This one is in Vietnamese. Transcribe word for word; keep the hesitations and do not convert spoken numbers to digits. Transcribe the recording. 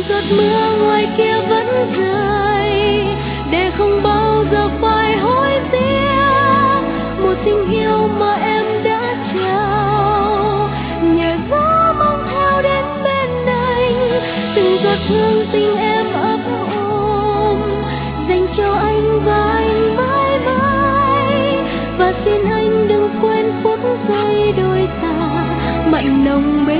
giọt mưa ngoài kia vẫn rơi, để không bao giờ phải hối tiếc một tình yêu mà em đã trao. Nhờ gió mong theo đến bên anh, từng giọt hương tình em ấp ôm dành cho anh và anh mãi mãi. Và xin anh đừng quên phút giây đôi ta mặn nồng bên